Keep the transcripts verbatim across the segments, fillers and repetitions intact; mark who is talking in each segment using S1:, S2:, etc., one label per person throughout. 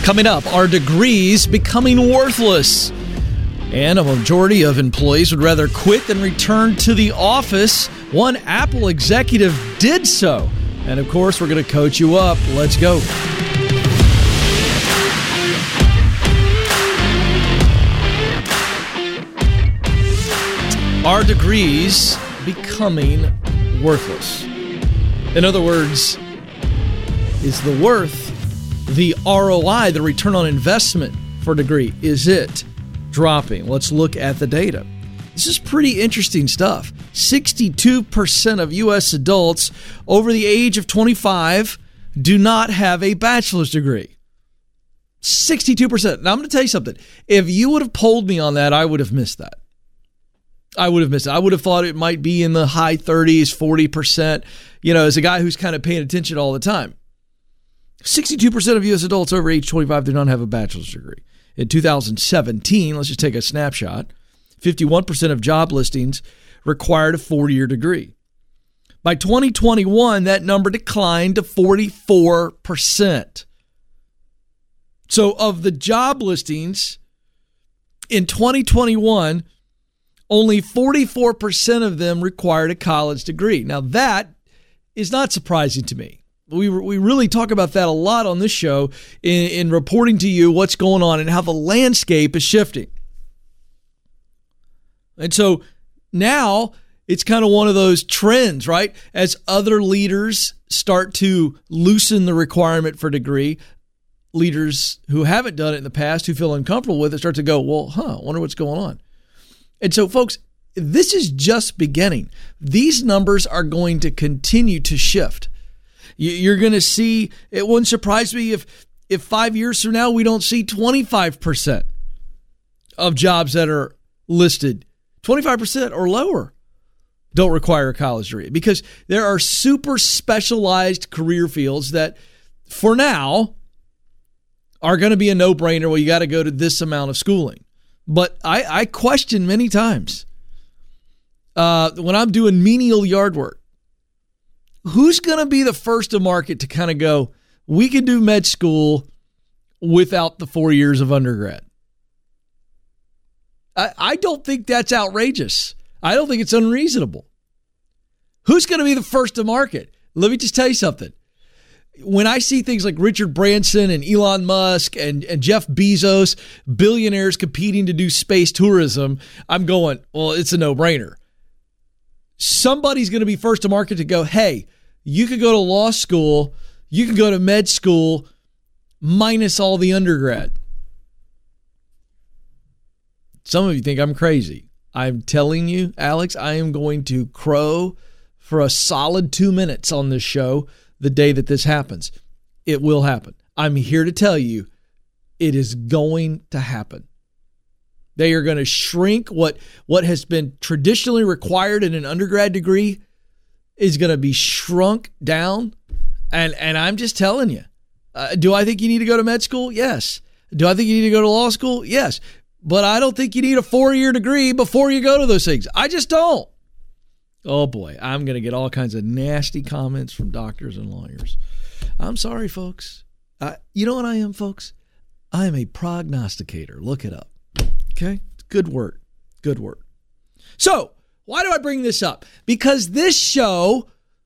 S1: Coming up, are degrees becoming worthless? And a majority of employees would rather quit than return to the office. One Apple executive did so. And of course, we're going to coach you up. Let's go. Are degrees becoming worthless? In other words, is the worth, the R O I, the return on investment for a degree, is it dropping? Let's look at the data. This is pretty interesting stuff. sixty-two percent of U S adults over the age of twenty-five do not have a bachelor's degree. sixty-two percent. Now, I'm going to tell you something. If you would have polled me on that, I would have missed that. I would have missed it. I would have thought it might be in the high thirties, forty percent, you know, as a guy who's kind of paying attention all the time. sixty-two percent of U S adults over age twenty-five do not have a bachelor's degree. In two thousand seventeen, let's just take a snapshot, fifty-one percent of job listings required a four-year degree. By twenty twenty-one, that number declined to forty-four percent. So of the job listings in twenty twenty-one, only forty-four percent of them required a college degree. Now that is not surprising to me. We we really talk about that a lot on this show in, in reporting to you what's going on and how the landscape is shifting. And so now it's kind of one of those trends, right? As other leaders start to loosen the requirement for degree, leaders who haven't done it in the past, who feel uncomfortable with it, start to go, well, huh, I wonder what's going on. And so, folks, this is just beginning. These numbers are going to continue to shift. You're going to see, it wouldn't surprise me if if five years from now we don't see twenty-five percent of jobs that are listed, twenty-five percent or lower, don't require a college degree, because there are super specialized career fields that for now are going to be a no-brainer. Well, you got to go to this amount of schooling. But I, I question many times uh, when I'm doing menial yard work, who's going to be the first to market to kind of go, we can do med school without the four years of undergrad? I, I don't think that's outrageous. I don't think it's unreasonable. Who's going to be the first to market? Let me just tell you something. When I see things like Richard Branson and Elon Musk and, and Jeff Bezos, billionaires competing to do space tourism, I'm going, well, it's a no-brainer. Somebody's going to be first to market to go, hey, you could go to law school, you can go to med school, minus all the undergrad. Some of you think I'm crazy. I'm telling you, Alex, I am going to crow for a solid two minutes on this show the day that this happens. It will happen. I'm here to tell you it is going to happen. They are going to shrink what, what has been traditionally required in an undergrad degree is going to be shrunk down. And, and I'm just telling you, uh, do I think you need to go to med school? Yes. Do I think you need to go to law school? Yes. But I don't think you need a four-year degree before you go to those things. I just don't. Oh, boy, I'm going to get all kinds of nasty comments from doctors and lawyers. I'm sorry, folks. Uh, you know what I am, folks? I am a prognosticator. Look it up. Okay? Good word. Good word. So, why do I bring this up? Because this show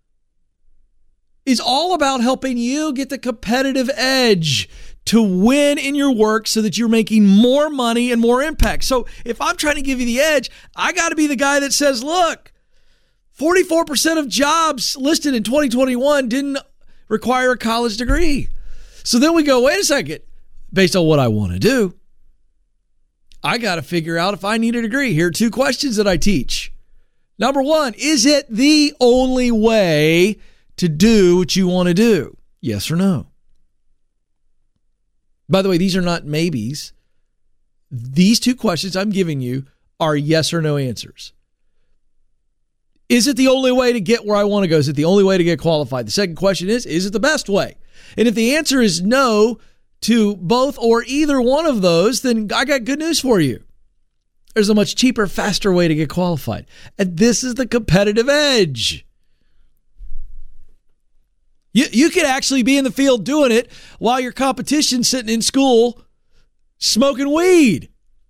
S1: is all about helping you get the competitive edge to win in your work so that you're making more money and more impact. So, if I'm trying to give you the edge, I got to be the guy that says, look, forty-four percent of jobs listed in twenty twenty-one didn't require a college degree. So then we go, wait a second, based on what I want to do, I got to figure out if I need a degree. Here are two questions that I teach. Number one, is it the only way to do what you want to do? Yes or no? By the way, these are not maybes. These two questions I'm giving you are yes or no answers. Is it the only way to get where I want to go? Is it the only way to get qualified? The second question is, is it the best way? And if the answer is no to both or either one of those, then I got good news for you. There's a much cheaper, faster way to get qualified. And this is the competitive edge. You you could actually be in the field doing it while your competition's sitting in school smoking weed.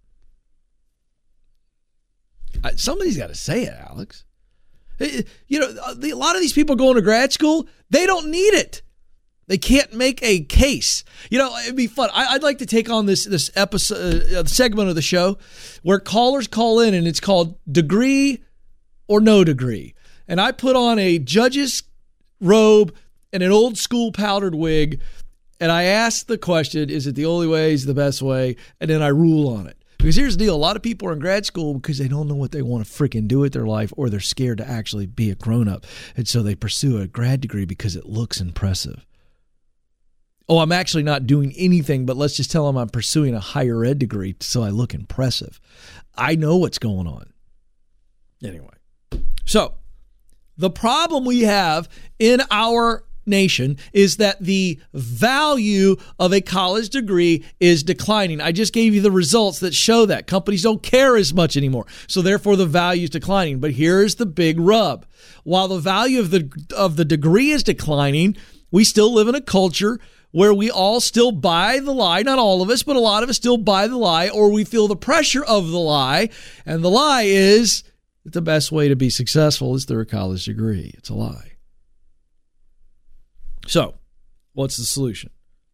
S1: Somebody's got to say it, Alex. You know, a lot of these people going to grad school, they don't need it. They can't make a case. You know, it'd be fun. I'd like to take on this this episode uh, segment of the show where callers call in, and it's called Degree or No Degree. And I put on a judge's robe and an old school powdered wig, and I ask the question, is it the only way, is it the best way? And then I rule on it. Because here's the deal. A lot of people are in grad school because they don't know what they want to freaking do with their life, or they're scared to actually be a grown-up. And so they pursue a grad degree because it looks impressive. Oh, I'm actually not doing anything, but let's just tell them I'm pursuing a higher ed degree so I look impressive. I know what's going on. Anyway, so the problem we have in our nation is that the value of a college degree is declining. I just gave you the results that show that. Companies don't care as much anymore. So therefore the value is declining. But here's the big rub. While the value of the of the degree is declining, we still live in a culture where we all still buy the lie. Not all of us, but a lot of us still buy the lie, or we feel the pressure of the lie. And the lie is that the best way to be successful is through a college degree. It's a lie. So, what's the solution?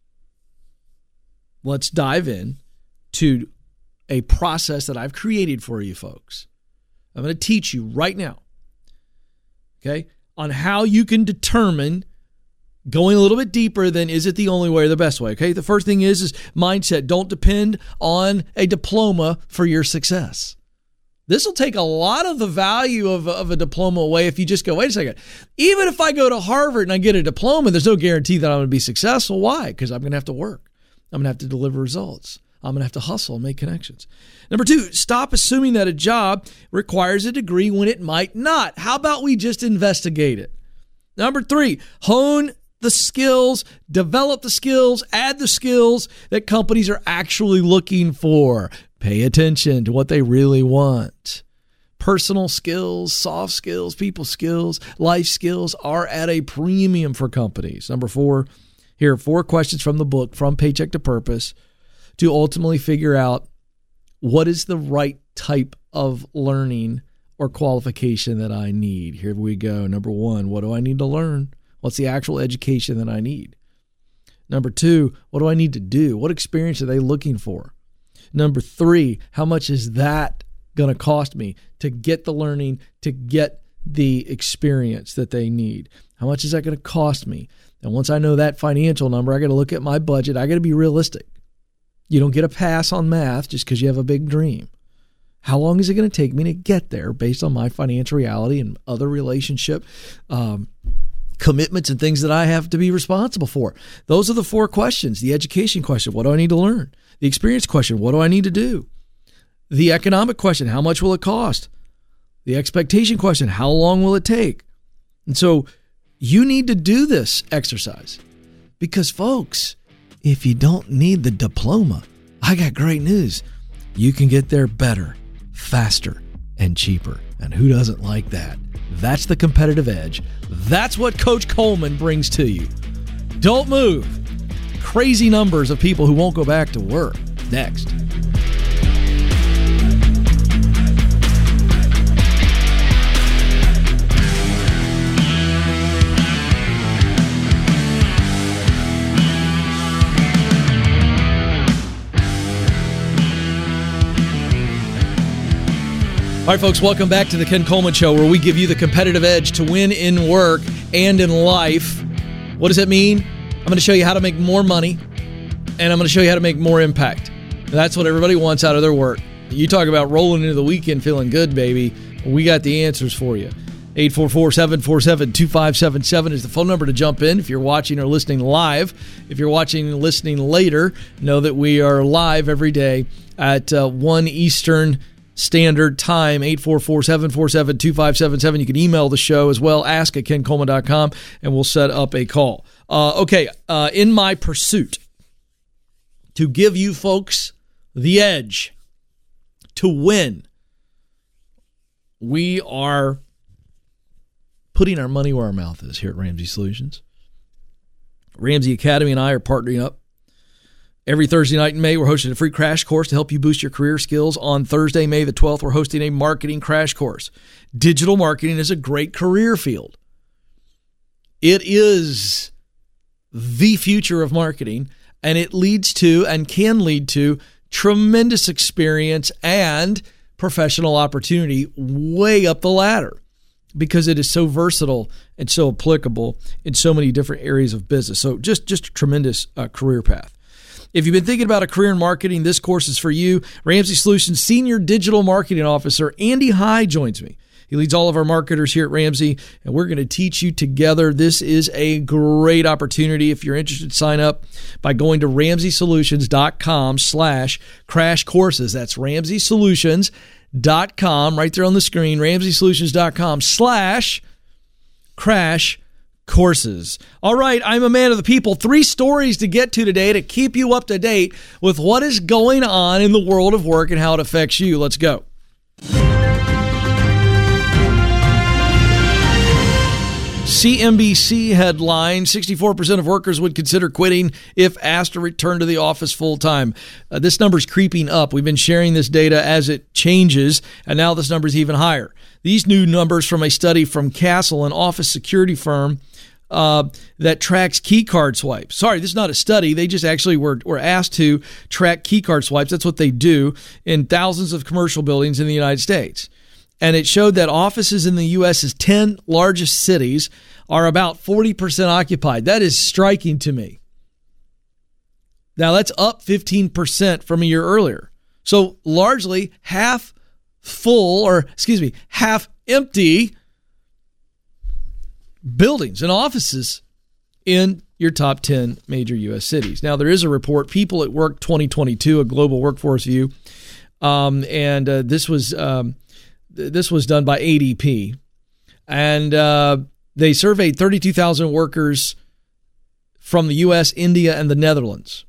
S1: Let's dive in to a process that I've created for you folks. I'm going to teach you right now, okay, on how you can determine, going a little bit deeper than is it the only way or the best way, okay? The first thing is, is mindset. Don't depend on a diploma for your success. This will take a lot of the value of, of a diploma away if you just go, wait a second, even if I go to Harvard and I get a diploma, there's no guarantee that I'm going to be successful. Why? Because I'm going to have to work. I'm going to have to deliver results. I'm going to have to hustle and make connections. Number two, stop assuming that a job requires a degree when it might not. How about we just investigate it? Number three, hone the skills, develop the skills, add the skills that companies are actually looking for. Pay attention to what they really want. Personal skills, soft skills, people skills, life skills are at a premium for companies. Number four, here are four questions from the book, From Paycheck to Purpose, to ultimately figure out what is the right type of learning or qualification that I need. Here we go. Number one, what do I need to learn? What's the actual education that I need? Number two, what do I need to do? What experience are they looking for? Number three, how much is that going to cost me to get the learning, to get the experience that they need? How much is that going to cost me? And once I know that financial number, I got to look at my budget. I got to be realistic. You don't get a pass on math just because you have a big dream. How long is it going to take me to get there based on my financial reality and other relationship um, commitments and things that I have to be responsible for? Those are the four questions. The education question, what do I need to learn? The experience question, what do I need to do? The economic question, how much will it cost? The expectation question, how long will it take? And so you need to do this exercise because, folks, if you don't need the diploma, I got great news. You can get there better, faster, and cheaper. And who doesn't like that? That's the competitive edge. That's what Coach Coleman brings to you. Don't move. Crazy numbers of people who won't go back to work. Next. All right, folks, welcome back to the Ken Coleman Show, where we give you the competitive edge to win in work and in life. What does that mean? I'm going to show you how to make more money, and I'm going to show you how to make more impact. That's what everybody wants out of their work. You talk about rolling into the weekend feeling good, baby. We got the answers for you. eight four four, seven four seven, two five seven seven is the phone number to jump in if you're watching or listening live. If you're watching and listening later, know that we are live every day at uh, one Eastern Standard Time, eight four four, seven four seven, two five seven seven. You can email the show as well, ask at ken coleman dot com, and we'll set up a call. Uh, okay, uh, in my pursuit to give you folks the edge to win, we are putting our money where our mouth is here at Ramsey Solutions. Ramsey Academy and I are partnering up. Every Thursday night in May, we're hosting a free crash course to help you boost your career skills. On Thursday, May the twelfth, we're hosting a marketing crash course. Digital marketing is a great career field. It is the future of marketing, and it leads to and can lead to tremendous experience and professional opportunity way up the ladder because it is so versatile and so applicable in so many different areas of business. So just, just a tremendous uh, career path. If you've been thinking about a career in marketing, this course is for you. Ramsey Solutions Senior Digital Marketing Officer Andy High joins me. He leads all of our marketers here at Ramsey, and we're going to teach you together. This is a great opportunity. If you're interested, sign up by going to ramseysolutions.com slash crash courses. That's ramseysolutions.com, right there on the screen, ramseysolutions.com slash crash courses. All right, I'm a man of the people. Three stories to get to today to keep you up to date with what is going on in the world of work and how it affects you. Let's go. C N B C headline, sixty-four percent of workers would consider quitting if asked to return to the office full-time. Uh, this number is creeping up. We've been sharing this data as it changes, and now this number is even higher. These new numbers from a study from Castle, an office security firm uh, that tracks key card swipes. Sorry, this is not a study. They just actually were, were asked to track key card swipes. That's what they do in thousands of commercial buildings in the United States. And it showed that offices in the U S's ten largest cities are about forty percent occupied. That is striking to me. Now, that's up fifteen percent from a year earlier. So largely half full, or excuse me, half empty buildings and offices in your top ten major U S cities. Now, there is a report, People at Work twenty twenty-two, a global workforce view. Um, and uh, this was... Um, This was done by A D P, and uh, they surveyed thirty-two thousand workers from the U S, India, and the Netherlands.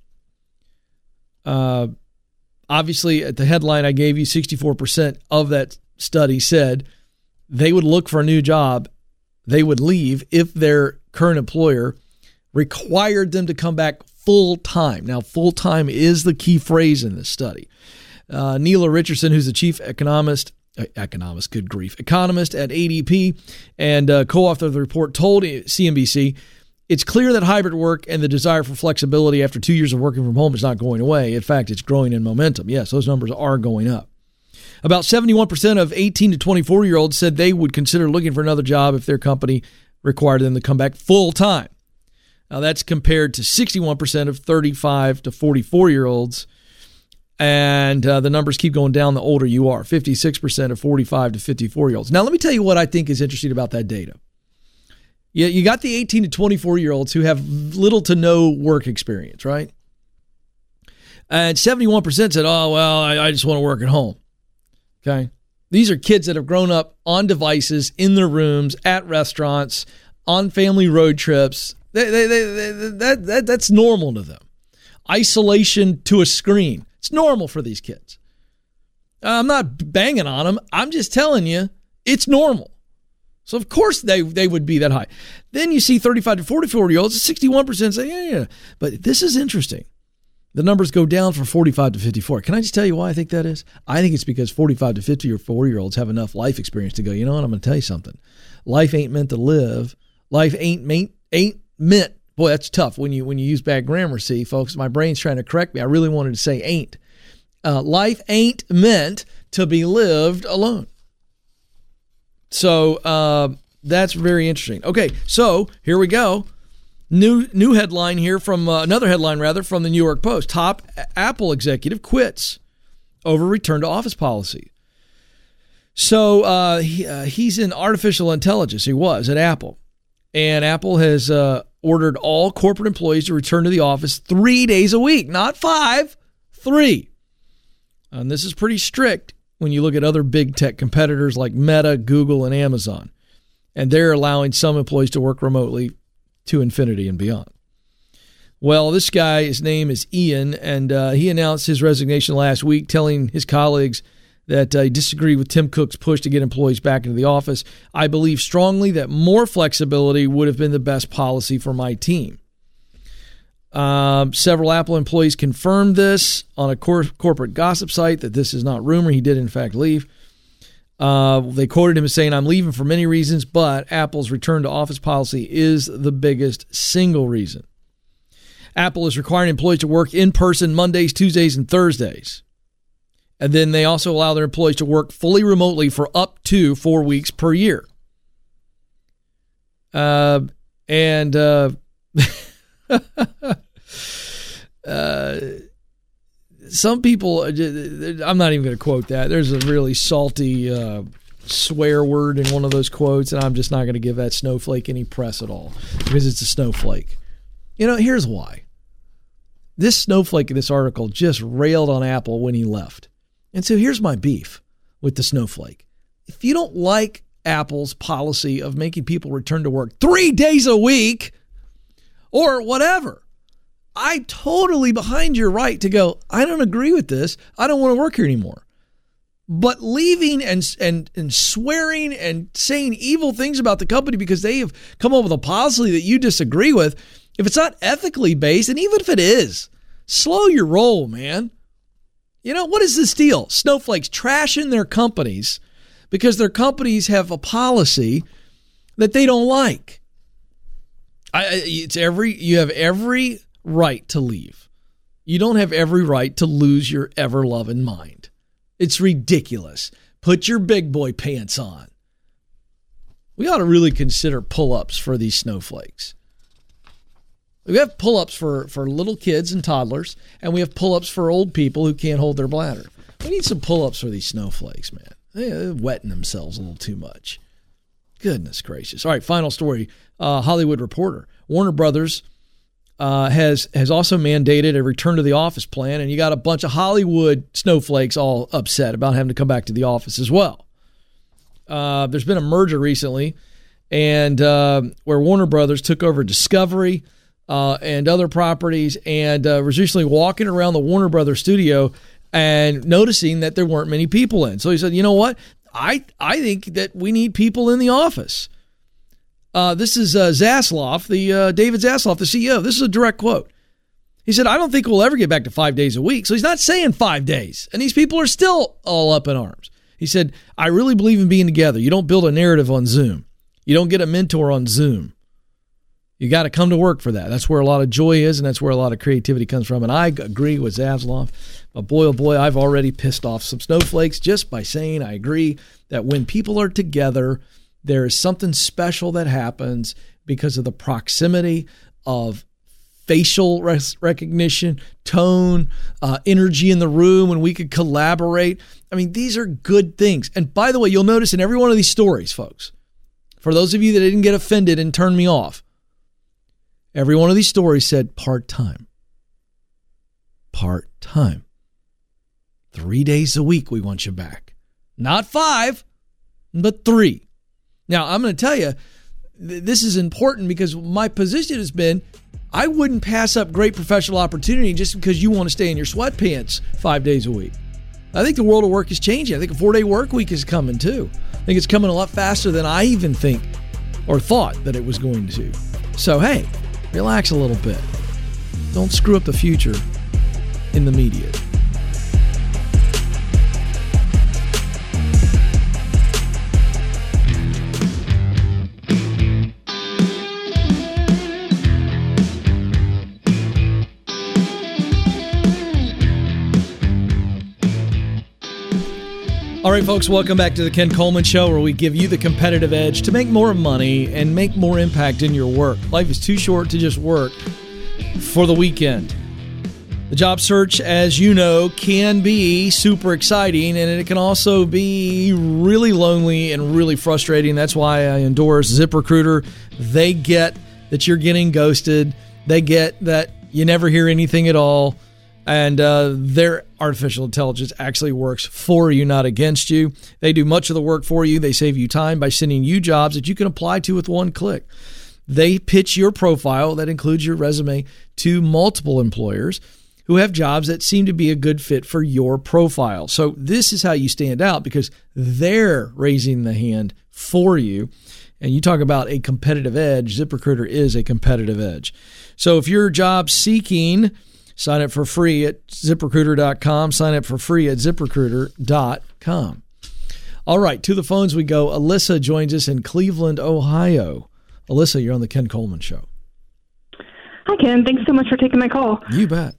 S1: Uh, obviously, at the headline I gave you, sixty-four percent of that study said they would look for a new job, they would leave if their current employer required them to come back full-time. Now, full-time is the key phrase in this study. Uh, Neela Richardson, who's the chief economist, economist, good grief, economist at A D P and uh, co-author of the report, told C N B C, it's clear that hybrid work and the desire for flexibility after two years of working from home is not going away. In fact, it's growing in momentum. Yes, those numbers are going up. About seventy-one percent of eighteen to twenty-four-year-olds said they would consider looking for another job if their company required them to come back full-time. Now, that's compared to sixty-one percent of thirty-five to forty-four-year-olds. And uh, the numbers keep going down the older you are, fifty-six percent of forty-five to fifty-four-year-olds. Now, let me tell you what I think is interesting about that data. You, you got the eighteen to twenty-four-year-olds who have little to no work experience, right? And seventy-one percent said, oh, well, I, I just want to work at home. Okay? These are kids that have grown up on devices, in their rooms, at restaurants, on family road trips. They, they, they, they, that, that, that's normal to them. Isolation to a screen. It's normal for these kids. I'm not banging on them. I'm just telling you, it's normal. So, of course, they, they would be that high. Then you see thirty-five to forty-four-year-olds, sixty-one percent say, yeah, yeah. But this is interesting. The numbers go down from forty-five to fifty-four. Can I just tell you why I think that is? I think it's because forty-five to fifty-four-year-olds have enough life experience to go, you know what, I'm going to tell you something. Life ain't meant to live. Life ain't, ain't, ain't meant. Boy, that's tough when you when you use bad grammar, see, folks. My brain's trying to correct me. I really wanted to say ain't. Uh, life ain't meant to be lived alone. So uh, that's very interesting. Okay, so here we go. New new headline here from uh, another headline rather from the New York Post. Top Apple executive quits over return to office policy. So uh, he, uh, he's in artificial intelligence. He was at Apple, and Apple has uh, ordered all corporate employees to return to the office three days a week, not five, three. And this is pretty strict when you look at other big tech competitors like Meta, Google, and Amazon. And they're allowing some employees to work remotely to infinity and beyond. Well, this guy, his name is Ian, and uh, he announced his resignation last week, telling his colleagues that uh, he disagreed with Tim Cook's push to get employees back into the office. I believe strongly that more flexibility would have been the best policy for my team. Um, several Apple employees confirmed this on a cor- corporate gossip site that this is not rumor. He did, in fact, leave. Uh, they quoted him as saying, "I'm leaving for many reasons, but Apple's return to office policy is the biggest single reason." Apple is requiring employees to work in person Mondays, Tuesdays, and Thursdays. And then they also allow their employees to work fully remotely for up to four weeks per year. Uh, and uh, uh, some people, I'm not even going to quote that. There's a really salty uh, swear word in one of those quotes, and I'm just not going to give that snowflake any press at all because it's a snowflake. You know, here's why. This snowflake in this article just railed on Apple when he left. And so here's my beef with the snowflake. If you don't like Apple's policy of making people return to work three days a week or whatever, I'm totally behind your right to go, I don't agree with this. I don't want to work here anymore. But leaving and, and, and swearing and saying evil things about the company because they have come up with a policy that you disagree with, if it's not ethically based, and even if it is, slow your roll, man. You know, what is this deal? Snowflakes trashing their companies because their companies have a policy that they don't like. I, it's every you have every right to leave. You don't have every right to lose your ever-loving mind. It's ridiculous. Put your big boy pants on. We ought to really consider pull-ups for these snowflakes. We have pull-ups for, for little kids and toddlers, and we have pull-ups for old people who can't hold their bladder. We need some pull-ups for these snowflakes, man. They're wetting themselves a little too much. Goodness gracious. All right, final story. Uh, Hollywood Reporter. Warner Brothers uh, has, has also mandated a return to the office plan, and you got a bunch of Hollywood snowflakes all upset about having to come back to the office as well. Uh, there's been a merger recently, and uh, where Warner Brothers took over Discovery, Uh, and other properties, and uh, was recently walking around the Warner Brothers studio and noticing that there weren't many people in. So he said, you know what? I I think that we need people in the office. Uh, this is uh, Zaslav, the uh, David Zaslav, the C E O. This is a direct quote. He said, I don't think we'll ever get back to five days a week. So he's not saying five days. And these people are still all up in arms. He said, I really believe in being together. You don't build a narrative on Zoom. You don't get a mentor on Zoom. You got to come to work for that. That's where a lot of joy is, and that's where a lot of creativity comes from. And I agree with Zaslav. But boy, oh boy, I've already pissed off some snowflakes just by saying I agree that when people are together, there is something special that happens because of the proximity of facial recognition, tone, uh, energy in the room, and we could collaborate. I mean, these are good things. And by the way, you'll notice in every one of these stories, folks, for those of you that didn't get offended and turn me off, every one of these stories said part-time. Part-time. Three days a week we want you back. Not five, but three. Now, I'm going to tell you, th- this is important because my position has been, I wouldn't pass up great professional opportunity just because you want to stay in your sweatpants five days a week. I think the world of work is changing. I think a four-day work week is coming too. I think it's coming a lot faster than I even think or thought that it was going to. So, hey, relax a little bit. Don't screw up the future in the media. All right, folks, welcome back to the Ken Coleman Show, where we give you the competitive edge to make more money and make more impact in your work. Life is too short to just work for the weekend. The job search, as you know, can be super exciting, and it can also be really lonely and really frustrating. That's why I endorse ZipRecruiter. They get that you're getting ghosted. They get that you never hear anything at all. And uh, their artificial intelligence actually works for you, not against you. They do much of the work for you. They save you time by sending you jobs that you can apply to with one click. They pitch your profile, that includes your resume, to multiple employers who have jobs that seem to be a good fit for your profile. So this is how you stand out, because they're raising the hand for you. And you talk about a competitive edge. ZipRecruiter is a competitive edge. So if you're job seeking, sign up for free at zip recruiter dot com. Sign up for free at zip recruiter dot com. All right, to the phones we go. Alyssa joins us in Cleveland, Ohio. Alyssa, you're on the Ken Coleman Show.
S2: Hi, Ken. Thanks so much for taking my call.
S1: You bet.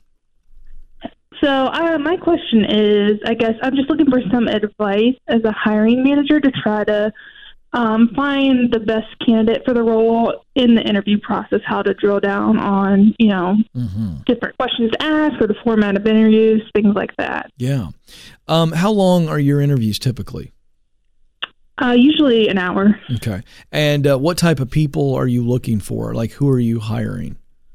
S2: So uh, my question is, I guess I'm just looking for some advice as a hiring manager to try to um, find the best candidate for the role in the interview process, how to drill down on, you know, mm-hmm. different questions to ask or the format of interviews, things like that.
S1: Yeah. Um, how long are your interviews typically?
S2: Uh, usually an hour.
S1: Okay. And uh, what type of people are you looking for? Like, who are you hiring?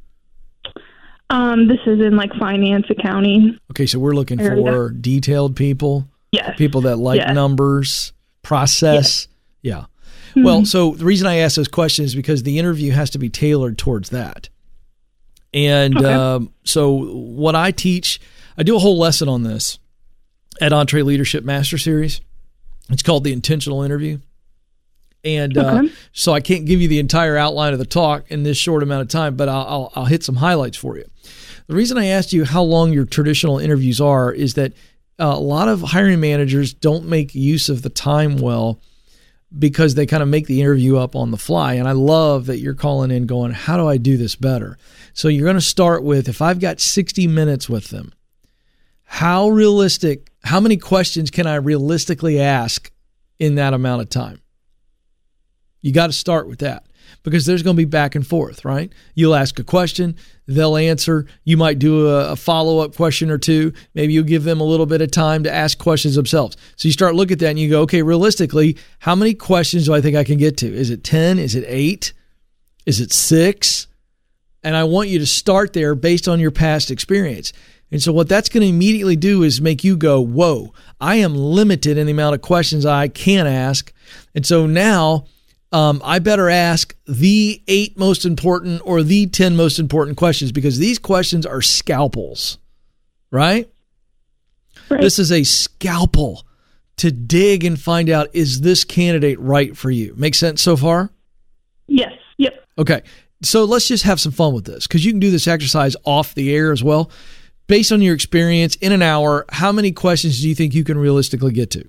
S2: Um, this is in like finance, accounting.
S1: Okay, so we're looking area. for detailed people.
S2: Yes.
S1: People that like yes. numbers, process. Yes. Yeah. Mm-hmm. Well, so the reason I ask those questions is because the interview has to be tailored towards that. And okay. um, so what I teach, I do a whole lesson on this at Entre Leadership Master Series. It's called the intentional interview. And uh, okay. so I can't give you the entire outline of the talk in this short amount of time, but I'll, I'll, I'll hit some highlights for you. The reason I asked you how long your traditional interviews are is that uh, a lot of hiring managers don't make use of the time well because they kind of make the interview up on the fly. And I love that you're calling in going, how do I do this better? So you're going to start with, if I've got sixty minutes with them, how realistic, how many questions can I realistically ask in that amount of time? You got to start with that because there's going to be back and forth, right? You'll ask a question, they'll answer. You might do a, a follow-up question or two. Maybe you'll give them a little bit of time to ask questions themselves. So you start looking at that and you go, okay, realistically, how many questions do I think I can get to? Is it ten? Is it eight? Is it six? And I want you to start there based on your past experience. And so what that's going to immediately do is make you go, whoa, I am limited in the amount of questions I can ask. And so now um, I better ask the eight most important or the ten most important questions because these questions are scalpels, right? Right. This is a scalpel to dig and find out, is this candidate right for you? Make sense so far?
S2: Yes. Yep.
S1: Okay. So let's just have some fun with this because you can do this exercise off the air as well. Based on your experience in an hour, how many questions do you think you can realistically get to?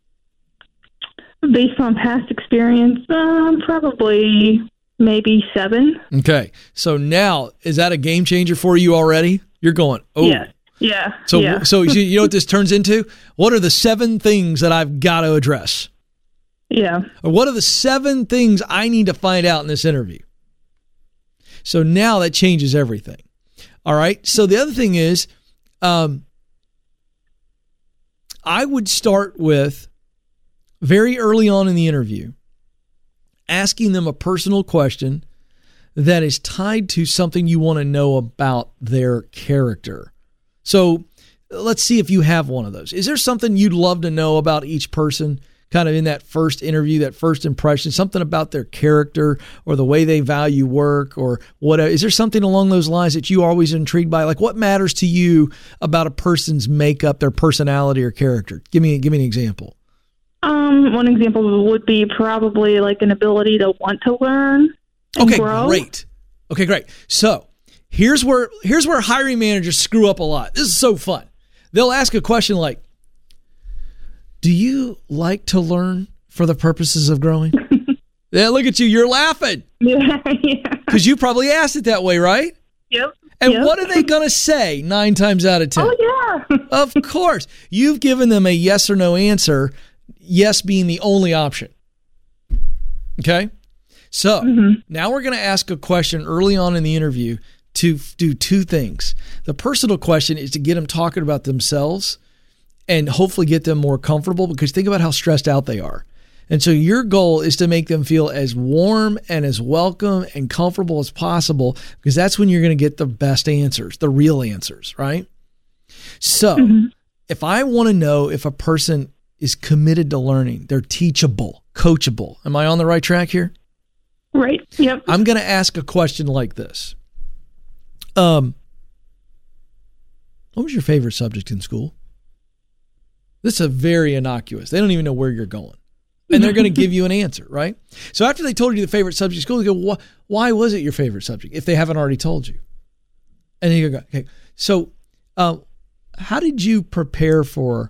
S2: Based on past experience, um, probably maybe seven.
S1: Okay. So now, is that a game changer for you already? You're going, oh.
S2: Yeah. Yeah.
S1: So,
S2: yeah.
S1: so you know what this turns into? What are the seven things that I've got to address?
S2: Yeah.
S1: Or what are the seven things I need to find out in this interview? So now that changes everything. All right. So the other thing is, um, I would start with very early on in the interview, asking them a personal question that is tied to something you want to know about their character. So let's see if you have one of those. Is there something you'd love to know about each person? Kind of in that first interview, that first impression, something about their character or the way they value work or whatever. Is there something along those lines that you are always intrigued by? Like what matters to you about a person's makeup, their personality or character? Give me, give me an example.
S2: Um, one example would be probably like an ability to want to learn and
S1: okay,
S2: grow.
S1: great. Okay, great. So here's where, here's where hiring managers screw up a lot. This is so fun. They'll ask a question like, do you like to learn for the purposes of growing? Yeah, look at you. You're laughing.
S2: Yeah, yeah.
S1: Because you probably asked it that way, right?
S2: Yep.
S1: And
S2: yep.
S1: what are they going to say nine times out of ten?
S2: Oh, yeah.
S1: Of course. You've given them a yes or no answer, yes being the only option. Okay? So mm-hmm. now we're going to ask a question early on in the interview to do two things. The personal question is to get them talking about themselves and hopefully get them more comfortable because think about how stressed out they are. And so your goal is to make them feel as warm and as welcome and comfortable as possible because that's when you're going to get the best answers, the real answers, right? So mm-hmm. if I want to know if a person is committed to learning, they're teachable, coachable. Am I on the right track here?
S2: Right. Yep.
S1: I'm going to ask a question like this. Um, what was your favorite subject in school? This is very innocuous. They don't even know where you're going. And they're going to give you an answer, right? So after they told you the favorite subject of school, you go, why was it your favorite subject if they haven't already told you? And then you go, okay, so uh, how did you prepare for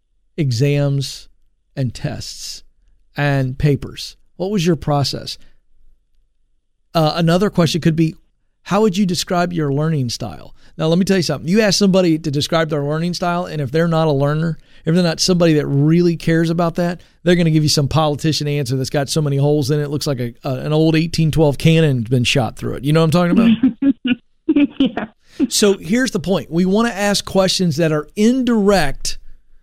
S1: exams and tests and papers? What was your process? Uh, another question could be, how would you describe your learning style? Now, let me tell you something. You ask somebody to describe their learning style, and if they're not a learner, if they're not somebody that really cares about that, they're going to give you some politician answer that's got so many holes in it. It looks like a, a an old eighteen twelve cannon has been shot through it. You know what I'm talking about?
S2: Yeah.
S1: So here's the point. We want to ask questions that are indirect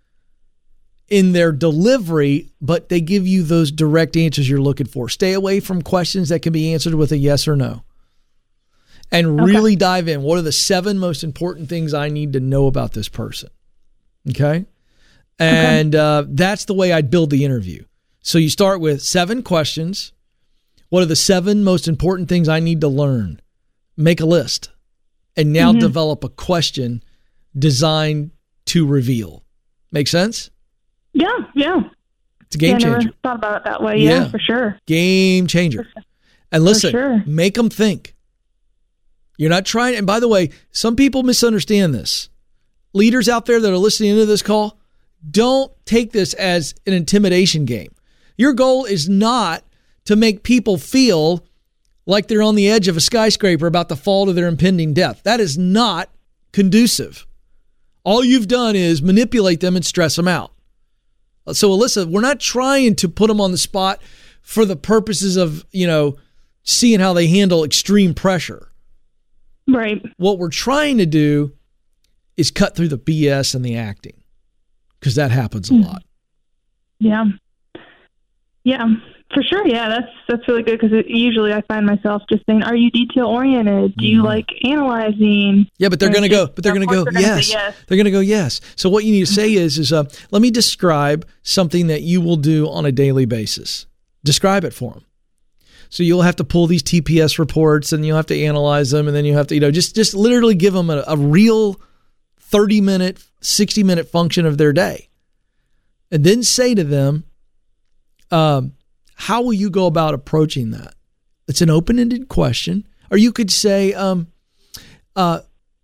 S1: in their delivery, but they give you those direct answers you're looking for. Stay away from questions that can be answered with a yes or no. And okay. really dive in. What are the seven most important things I need to know about this person? Okay? And okay. Uh, that's the way I'd build the interview. So you start with seven questions. What are the seven most important things I need to learn? Make a list. And now mm-hmm. develop a question designed to reveal. Make sense?
S2: Yeah, yeah.
S1: It's a game
S2: yeah,
S1: changer.
S2: I never thought about it that way. Yeah, yeah. for sure.
S1: Game changer. Sure. And listen,
S2: sure.
S1: make them think. You're not trying. And by the way, some people misunderstand this. Leaders out there that are listening to this call, don't take this as an intimidation game. Your goal is not to make people feel like they're on the edge of a skyscraper about to fall to their impending death. That is not conducive. All you've done is manipulate them and stress them out. So, Alyssa, we're not trying to put them on the spot for the purposes of, you know, seeing how they handle extreme pressure.
S2: Right.
S1: What we're trying to do is cut through the B S and the acting, because that happens a lot.
S2: Yeah. Yeah, for sure. Yeah, that's that's really good, because usually I find myself just saying, "Are you detail oriented? Do you mm-hmm. like analyzing?"
S1: Yeah, but they're going to go. But they're going to go. They're yes. yes. They're going to go. Yes. So what you need to say is, is uh, let me describe something that you will do on a daily basis. Describe it for them. So you'll have to pull these T P S reports, and you'll have to analyze them, and then you have to, you know, just just literally give them a, a real thirty minute, sixty minute function of their day, and then say to them, um, how will you go about approaching that? It's an open-ended question. Or you could say, um, uh,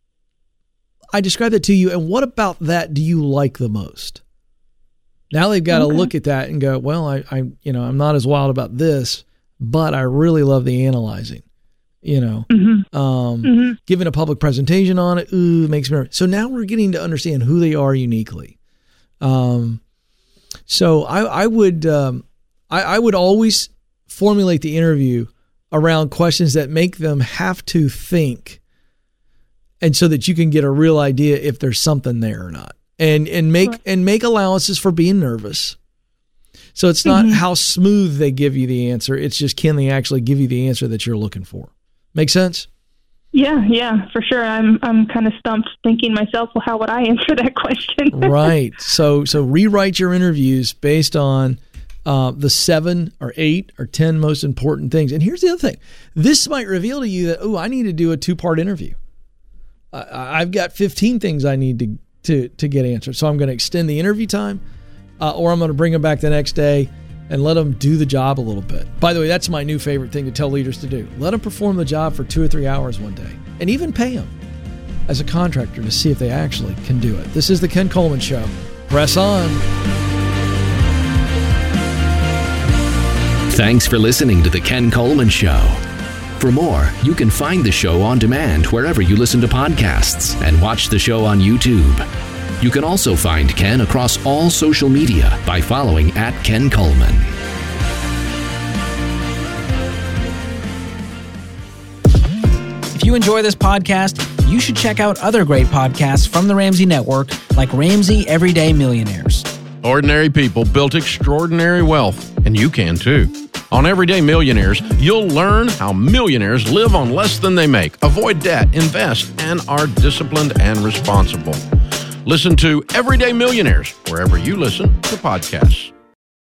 S1: I described that to you, and what about that do you like the most? Now they've got okay. to look at that and go, well, I, I, you know, I'm not as wild about this, but I really love the analyzing, you know, mm-hmm. Um, mm-hmm. giving a public presentation on it. Ooh, makes me, so now we're getting to understand who they are uniquely. Um, so I, I would, um, I, I would always formulate the interview around questions that make them have to think, and so that you can get a real idea if there's something there or not, and and make right. and make allowances for being nervous. So it's not mm-hmm. how smooth they give you the answer; it's just, can they actually give you the answer that you're looking for? Make sense?
S2: Yeah, yeah, for sure. I'm I'm kind of stumped thinking myself, well, how would I answer that question?
S1: Right. So so rewrite your interviews based on Uh, the seven or eight or ten most important things. And here's the other thing. This might reveal to you that, oh, I need to do a two-part interview. Uh, I've got fifteen things I need to to, to get answered. So I'm going to extend the interview time, uh, or I'm going to bring them back the next day and let them do the job a little bit. By the way, that's my new favorite thing to tell leaders to do. Let them perform the job for two or three hours one day, and even pay them as a contractor to see if they actually can do it. This is the Ken Coleman Show. Press on.
S3: Thanks for listening to The Ken Coleman Show. For more, you can find the show on demand wherever you listen to podcasts and watch the show on YouTube. You can also find Ken across all social media by following at Ken Coleman.
S4: If you enjoy this podcast, you should check out other great podcasts from the Ramsey Network, like Ramsey Everyday Millionaires.
S5: Ordinary people built extraordinary wealth, and you can too. On Everyday Millionaires, you'll learn how millionaires live on less than they make, avoid debt, invest, and are disciplined and responsible. Listen to Everyday Millionaires wherever you listen to podcasts.